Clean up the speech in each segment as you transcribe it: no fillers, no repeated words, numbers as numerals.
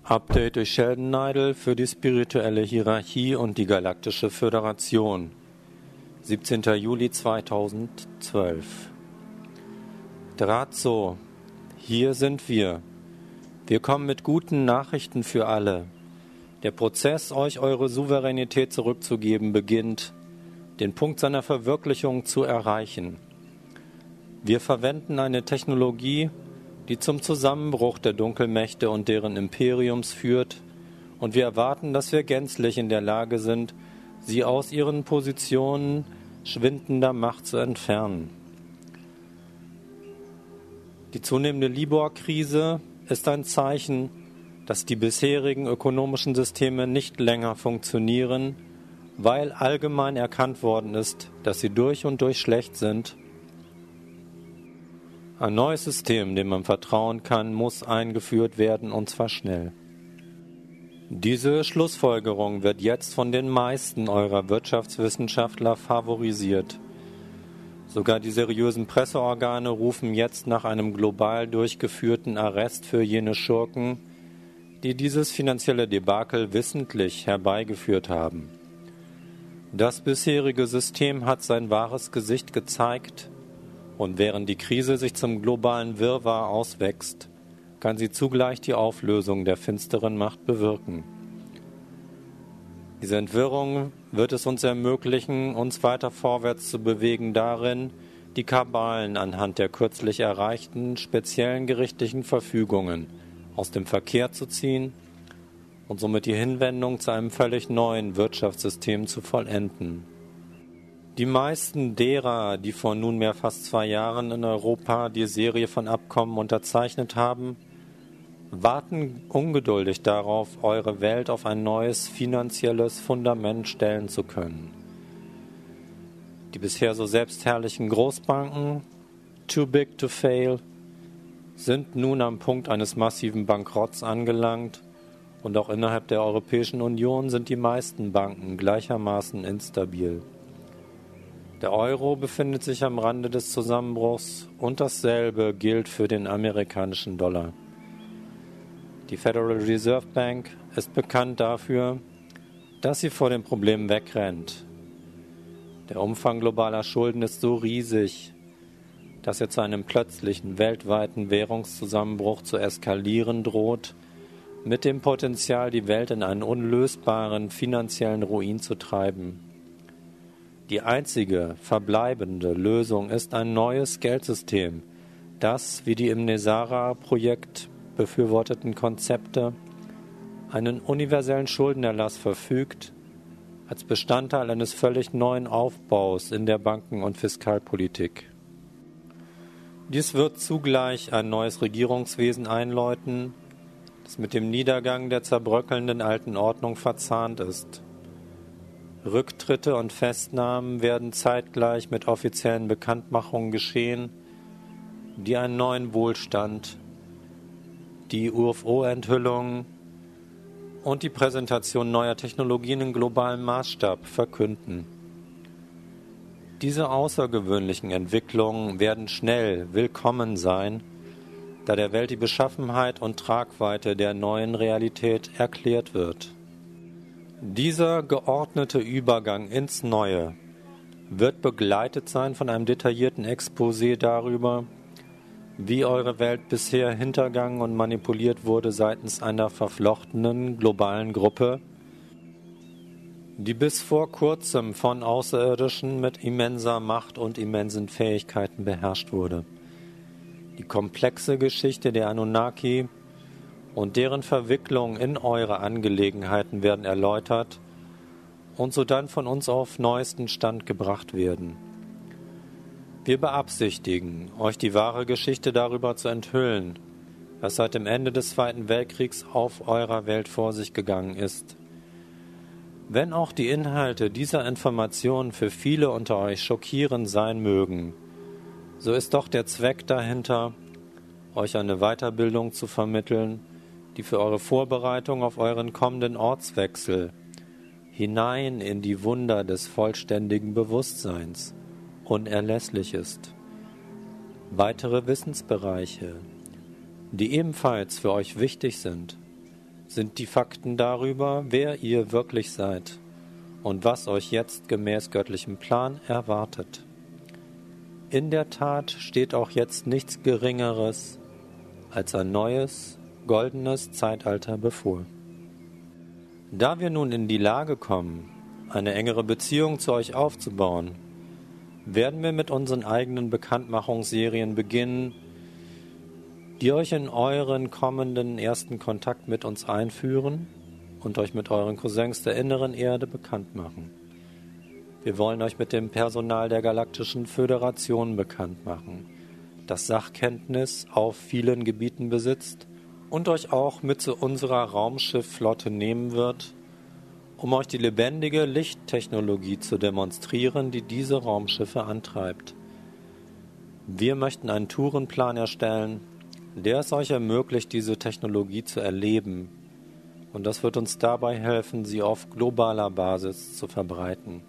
Update durch Sheldon Neidl für die spirituelle Hierarchie und die Galaktische Föderation. 17. Juli 2012. Drazo, hier sind wir. Wir kommen mit guten Nachrichten für alle. Der Prozess, euch eure Souveränität zurückzugeben, beginnt, den Punkt seiner Verwirklichung zu erreichen. Wir verwenden eine Technologie, die zum Zusammenbruch der Dunkelmächte und deren Imperiums führt, und wir erwarten, dass wir gänzlich in der Lage sind, sie aus ihren Positionen schwindender Macht zu entfernen. Die zunehmende Libor-Krise ist ein Zeichen, dass die bisherigen ökonomischen Systeme nicht länger funktionieren, weil allgemein erkannt worden ist, dass sie durch und durch schlecht sind. Ein neues System, dem man vertrauen kann, muss eingeführt werden, und zwar schnell. Diese Schlussfolgerung wird jetzt von den meisten eurer Wirtschaftswissenschaftler favorisiert. Sogar die seriösen Presseorgane rufen jetzt nach einem global durchgeführten Arrest für jene Schurken, die dieses finanzielle Debakel wissentlich herbeigeführt haben. Das bisherige System hat sein wahres Gesicht gezeigt, und während die Krise sich zum globalen Wirrwarr auswächst, kann sie zugleich die Auflösung der finsteren Macht bewirken. Diese Entwirrung wird es uns ermöglichen, uns weiter vorwärts zu bewegen darin, die Kabalen anhand der kürzlich erreichten speziellen gerichtlichen Verfügungen aus dem Verkehr zu ziehen und somit die Hinwendung zu einem völlig neuen Wirtschaftssystem zu vollenden. Die meisten derer, die vor nunmehr fast 2 Jahren in Europa die Serie von Abkommen unterzeichnet haben, warten ungeduldig darauf, eure Welt auf ein neues finanzielles Fundament stellen zu können. Die bisher so selbstherrlichen Großbanken, too big to fail, sind nun am Punkt eines massiven Bankrotts angelangt, und auch innerhalb der Europäischen Union sind die meisten Banken gleichermaßen instabil. Der Euro befindet sich am Rande des Zusammenbruchs, und dasselbe gilt für den amerikanischen Dollar. Die Federal Reserve Bank ist bekannt dafür, dass sie vor den Problemen wegrennt. Der Umfang globaler Schulden ist so riesig, dass er zu einem plötzlichen weltweiten Währungszusammenbruch zu eskalieren droht, mit dem Potenzial, die Welt in einen unlösbaren finanziellen Ruin zu treiben. Die einzige verbleibende Lösung ist ein neues Geldsystem, das, wie die im Nesara-Projekt befürworteten Konzepte, einen universellen Schuldenerlass verfügt, als Bestandteil eines völlig neuen Aufbaus in der Banken- und Fiskalpolitik. Dies wird zugleich ein neues Regierungswesen einläuten, das mit dem Niedergang der zerbröckelnden alten Ordnung verzahnt ist. Rücktritte und Festnahmen werden zeitgleich mit offiziellen Bekanntmachungen geschehen, die einen neuen Wohlstand, die UFO-Enthüllung und die Präsentation neuer Technologien in globalem Maßstab verkünden. Diese außergewöhnlichen Entwicklungen werden schnell willkommen sein, da der Welt die Beschaffenheit und Tragweite der neuen Realität erklärt wird. Dieser geordnete Übergang ins Neue wird begleitet sein von einem detaillierten Exposé darüber, wie eure Welt bisher hintergangen und manipuliert wurde seitens einer verflochtenen globalen Gruppe, die bis vor kurzem von Außerirdischen mit immenser Macht und immensen Fähigkeiten beherrscht wurde. Die komplexe Geschichte der Anunnaki und deren Verwicklung in eure Angelegenheiten werden erläutert und sodann von uns auf neuesten Stand gebracht werden. Wir beabsichtigen, euch die wahre Geschichte darüber zu enthüllen, was seit dem Ende des Zweiten Weltkriegs auf eurer Welt vor sich gegangen ist. Wenn auch die Inhalte dieser Informationen für viele unter euch schockierend sein mögen, so ist doch der Zweck dahinter, euch eine Weiterbildung zu vermitteln, die für eure Vorbereitung auf euren kommenden Ortswechsel hinein in die Wunder des vollständigen Bewusstseins unerlässlich ist. Weitere Wissensbereiche, die ebenfalls für euch wichtig sind, sind die Fakten darüber, wer ihr wirklich seid und was euch jetzt gemäß göttlichem Plan erwartet. In der Tat steht auch jetzt nichts Geringeres als ein neues, goldenes Zeitalter bevor. Da wir nun in die Lage kommen, eine engere Beziehung zu euch aufzubauen, werden wir mit unseren eigenen Bekanntmachungsserien beginnen, die euch in euren kommenden ersten Kontakt mit uns einführen und euch mit euren Cousins der inneren Erde bekannt machen. Wir wollen euch mit dem Personal der Galaktischen Föderation bekannt machen, das Sachkenntnis auf vielen Gebieten besitzt und euch auch mit zu unserer Raumschiffflotte nehmen wird, um euch die lebendige Lichttechnologie zu demonstrieren, die diese Raumschiffe antreibt. Wir möchten einen Tourenplan erstellen, der es euch ermöglicht, diese Technologie zu erleben, und das wird uns dabei helfen, sie auf globaler Basis zu verbreiten.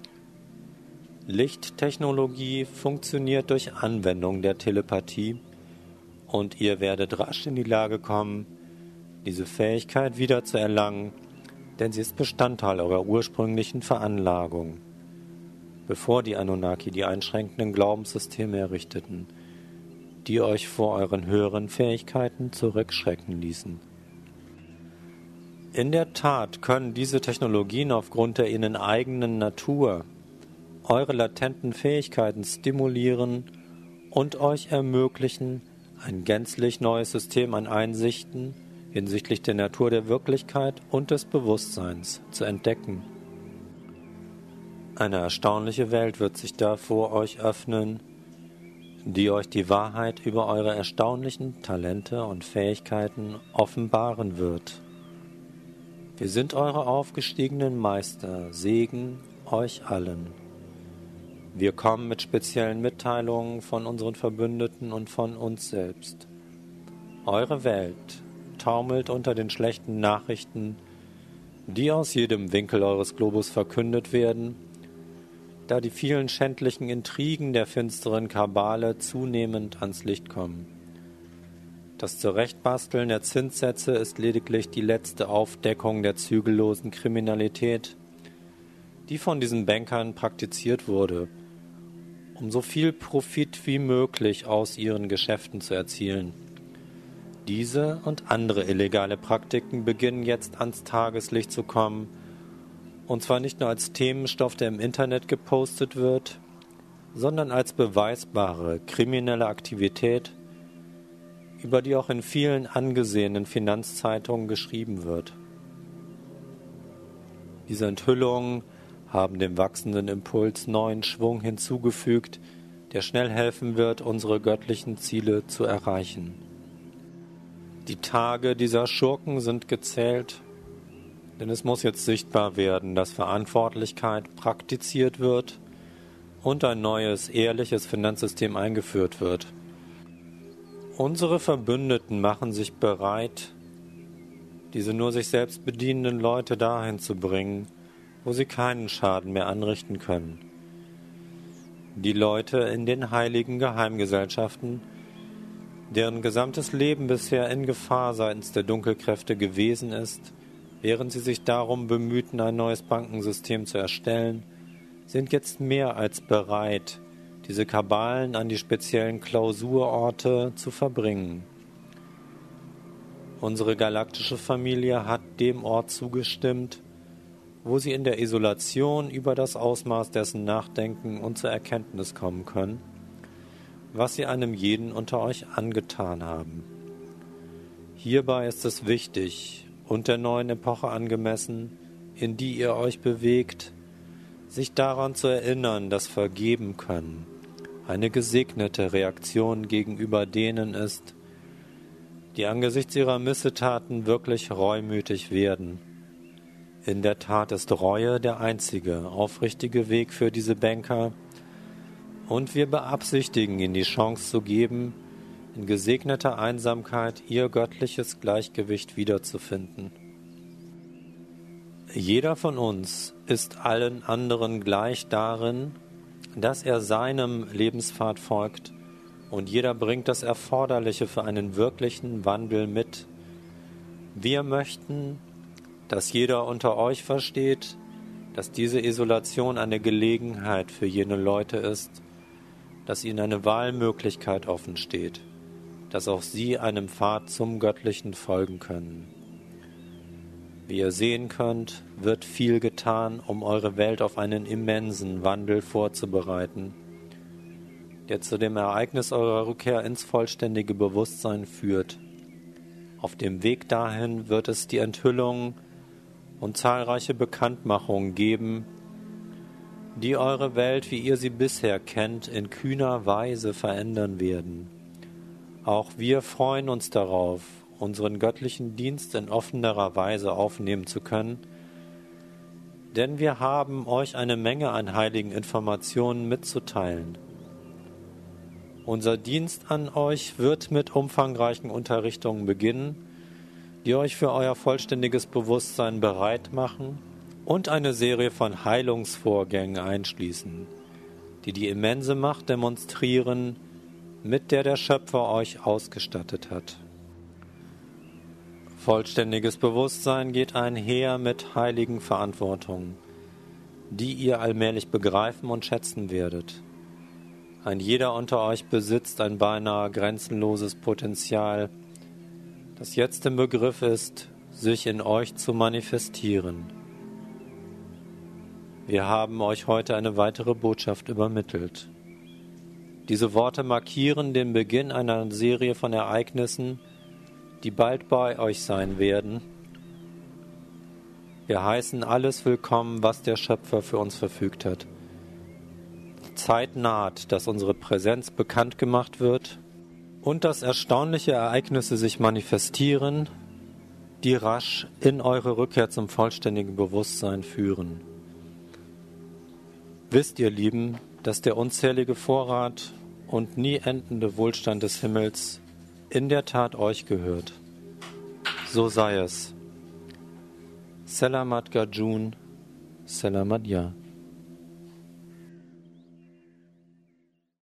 Lichttechnologie funktioniert durch Anwendung der Telepathie, und ihr werdet rasch in die Lage kommen, diese Fähigkeit wieder zu erlangen, denn sie ist Bestandteil eurer ursprünglichen Veranlagung, bevor die Anunnaki die einschränkenden Glaubenssysteme errichteten, die euch vor euren höheren Fähigkeiten zurückschrecken ließen. In der Tat können diese Technologien aufgrund der ihnen eigenen Natur eure latenten Fähigkeiten stimulieren und euch ermöglichen, ein gänzlich neues System an Einsichten hinsichtlich der Natur der Wirklichkeit und des Bewusstseins zu entdecken. Eine erstaunliche Welt wird sich da vor euch öffnen, die euch die Wahrheit über eure erstaunlichen Talente und Fähigkeiten offenbaren wird. Wir sind eure aufgestiegenen Meister, Segen euch allen. Wir kommen mit speziellen Mitteilungen von unseren Verbündeten und von uns selbst. Eure Welt taumelt unter den schlechten Nachrichten, die aus jedem Winkel eures Globus verkündet werden, da die vielen schändlichen Intrigen der finsteren Kabale zunehmend ans Licht kommen. Das Zurechtbasteln der Zinssätze ist lediglich die letzte Aufdeckung der zügellosen Kriminalität, die von diesen Bankern praktiziert wurde, um so viel Profit wie möglich aus ihren Geschäften zu erzielen. Diese und andere illegale Praktiken beginnen jetzt ans Tageslicht zu kommen, und zwar nicht nur als Themenstoff, der im Internet gepostet wird, sondern als beweisbare kriminelle Aktivität, über die auch in vielen angesehenen Finanzzeitungen geschrieben wird. Diese Enthüllungen haben dem wachsenden Impuls neuen Schwung hinzugefügt, der schnell helfen wird, unsere göttlichen Ziele zu erreichen. Die Tage dieser Schurken sind gezählt, denn es muss jetzt sichtbar werden, dass Verantwortlichkeit praktiziert wird und ein neues, ehrliches Finanzsystem eingeführt wird. Unsere Verbündeten machen sich bereit, diese nur sich selbst bedienenden Leute dahin zu bringen, wo sie keinen Schaden mehr anrichten können. Die Leute in den heiligen Geheimgesellschaften, deren gesamtes Leben bisher in Gefahr seitens der Dunkelkräfte gewesen ist, während sie sich darum bemühten, ein neues Bankensystem zu erstellen, sind jetzt mehr als bereit, diese Kabalen an die speziellen Klausurorte zu verbringen. Unsere galaktische Familie hat dem Ort zugestimmt, wo sie in der Isolation über das Ausmaß dessen nachdenken und zur Erkenntnis kommen können, was sie einem jeden unter euch angetan haben. Hierbei ist es wichtig und der neuen Epoche angemessen, in die ihr euch bewegt, sich daran zu erinnern, dass Vergeben können eine gesegnete Reaktion gegenüber denen ist, die angesichts ihrer Missetaten wirklich reumütig werden. In der Tat ist Reue der einzige, aufrichtige Weg für diese Banker, und wir beabsichtigen, ihnen die Chance zu geben, in gesegneter Einsamkeit ihr göttliches Gleichgewicht wiederzufinden. Jeder von uns ist allen anderen gleich darin, dass er seinem Lebenspfad folgt, und jeder bringt das Erforderliche für einen wirklichen Wandel mit, Wir möchten, dass jeder unter euch versteht, dass diese Isolation eine Gelegenheit für jene Leute ist, dass ihnen eine Wahlmöglichkeit offen steht, dass auch sie einem Pfad zum Göttlichen folgen können. Wie ihr sehen könnt, wird viel getan, um eure Welt auf einen immensen Wandel vorzubereiten, der zu dem Ereignis eurer Rückkehr ins vollständige Bewusstsein führt. Auf dem Weg dahin wird es die Enthüllung und zahlreiche Bekanntmachungen geben, die eure Welt, wie ihr sie bisher kennt, in kühner Weise verändern werden. Auch wir freuen uns darauf, unseren göttlichen Dienst in offenerer Weise aufnehmen zu können, denn wir haben euch eine Menge an heiligen Informationen mitzuteilen. Unser Dienst an euch wird mit umfangreichen Unterrichtungen beginnen, die euch für euer vollständiges Bewusstsein bereit machen und eine Serie von Heilungsvorgängen einschließen, die die immense Macht demonstrieren, mit der der Schöpfer euch ausgestattet hat. Vollständiges Bewusstsein geht einher mit heiligen Verantwortungen, die ihr allmählich begreifen und schätzen werdet. Ein jeder unter euch besitzt ein beinahe grenzenloses Potenzial, das jetzt im Begriff ist, sich in euch zu manifestieren. Wir haben euch heute eine weitere Botschaft übermittelt. Diese Worte markieren den Beginn einer Serie von Ereignissen, die bald bei euch sein werden. Wir heißen alles willkommen, was der Schöpfer für uns verfügt hat. Die Zeit naht, dass unsere Präsenz bekannt gemacht wird und dass erstaunliche Ereignisse sich manifestieren, die rasch in eure Rückkehr zum vollständigen Bewusstsein führen. Wisst ihr, Lieben, dass der unzählige Vorrat und nie endende Wohlstand des Himmels in der Tat euch gehört. So sei es. Selamat Gajun, Selamat Ya.